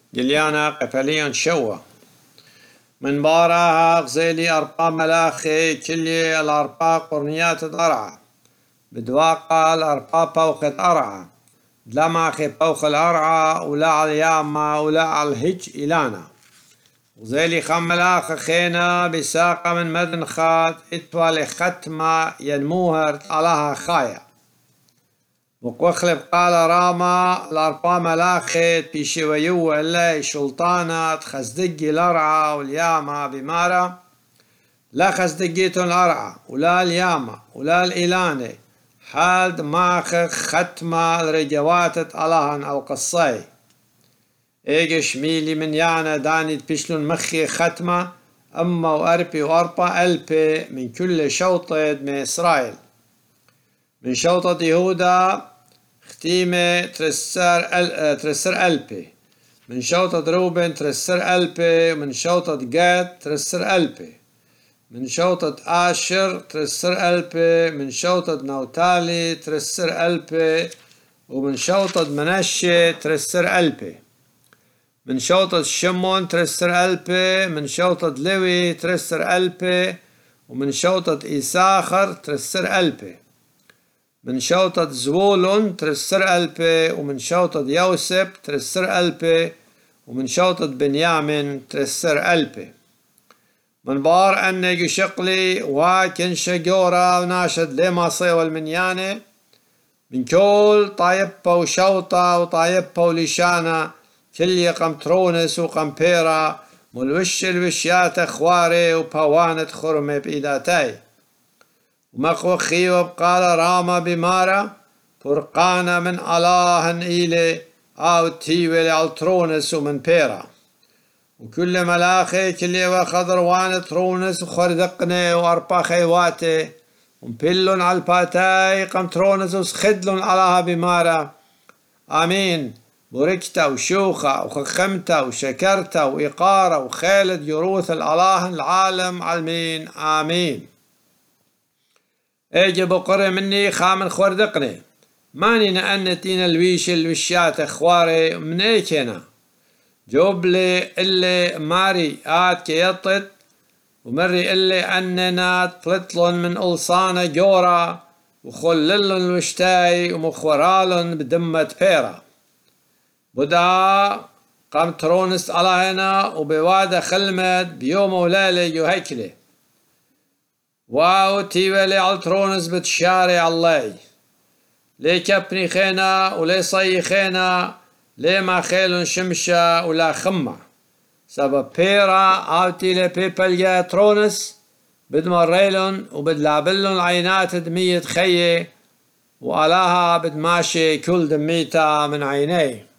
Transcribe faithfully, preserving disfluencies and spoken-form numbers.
جليانا قفليا شوا من باراها غزيلي أرقام ملاخي كلي الأرقا قرنيات ضرعة بدواقع الأرقا بوخة أرعة دلماخي بوخ الأرعة ولا على الياما ولا على الهج إلانا غزيلي خم ملاخ خينا بساقة من مدن خات اتوالي ختمة ينموهر علىها خايا وقوخلب قال راما الأرقا ملاخي بيشويو اللي شلطانات خزدقي الأرعة والياما بمارا لا خزدقيتون الأرعة ولا الياما ولا الإلانة حالد ماخ ختمة الرجواتت علىهن أو قصي ايجش ميلي من يانا داني بيشلون مخي ختمة أما وأربي وأربا ألبي من كل شوطة من إسرائيل من شوطة يهودا ختيمة ترسر أل... ترسر ألبي من شوطة روبن ترسر ألبي من شوطة جاد ترسر ألبي من شوطة آشر ترسر ألبي من شوطة نوتالي ترسر ألبي ومن شوطة منشي ترسر ألبي من شوطة شمون ترسر ألبي من شوطة لوي ترسر ألبي ومن شوطة إيساخر ترسر ألبي من شوطة زبولون ترسر ألبي ومن شوطة يوسف ترسر ألبي ومن شوطة بنيامين ترسر ألبي من بار أني شقلي واكن شجورا وناشد لما صيو المنيانة من كل طايبة وشوطة وطايبة ولشانة كل قمترونس وقمبيرا ملوش الوشيات اخواري وبوانة خرمي بإيداتي ومقوخي وبقال راما بمارا فرقانا من الله إيلي أو تيوي لعلترونس ومن بيرا وكل ملاخي كل وخضروان ترونس وخردقني وأربا خيواتي ومبلون على الباتاي قمترونس وسخدلون علىها بمارا آمين بركتا وشوخة وخخمتا وشكرتا وإقارة وخالد يروث الأله العالم عالمين آمين اجي بقري مني خامن خوردقني ماني نأنتين الويش الوشيات اخواري من ايكينا جوبلي اللي ماري آت كيطت ومري اللي أننات فلتلن من ألصانة جورا وخللن الوشتاي ومخورالن بدمة بيرا بدا قام ترونس على هنا وبوادة خلمت بيوم وليلة يهيكلي واو تيولي على ترونس بتشاري الله لي كبني خينا ولي صي خينا لي ما خيلن شمشة ولا خمة سبب بيرا آوتي لي بيبليا ترونس بدمريلن وبدلابلن عينات دمية خيه وعلاها بدماشي كل دميتا من عينيه